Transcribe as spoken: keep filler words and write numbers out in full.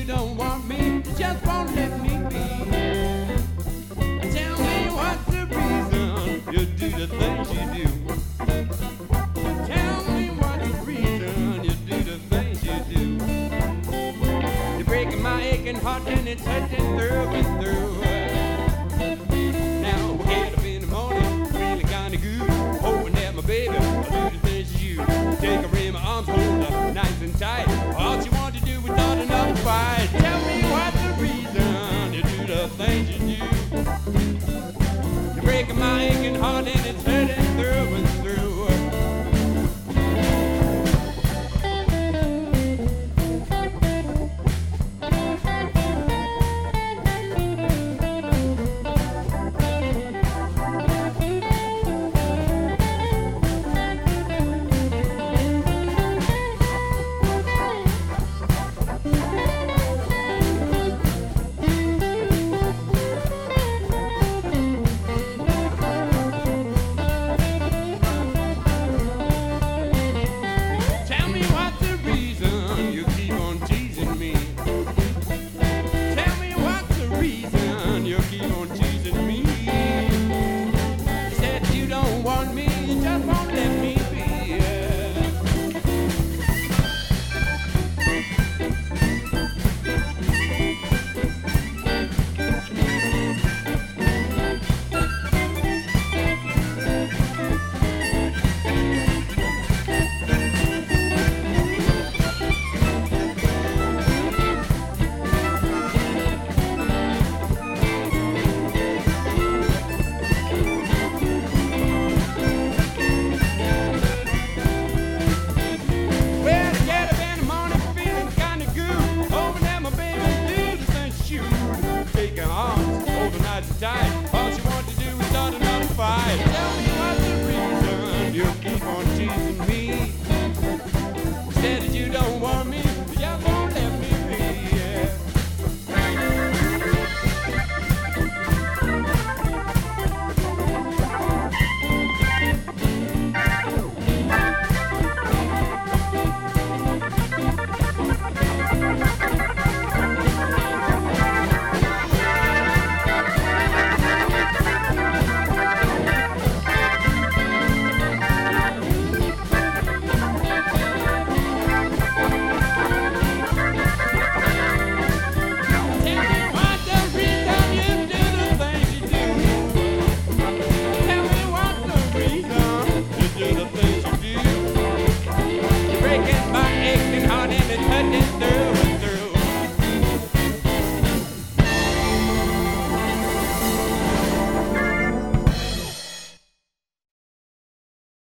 don't want me, you just won't let me be. Tell me what's the reason you do the things you do. Tell me what's the reason you do the things you do. You're breaking my aching heart and it's hurting through and through. Now get up in the morning, feeling kinda good, hoping that my baby will do the things you do. Take her in my arms, hold her nice and tight. All she wants to do without enough fight. Tell me what's the reason you do the things you do. You're breaking my aching heart and it's hurting through and through. Die.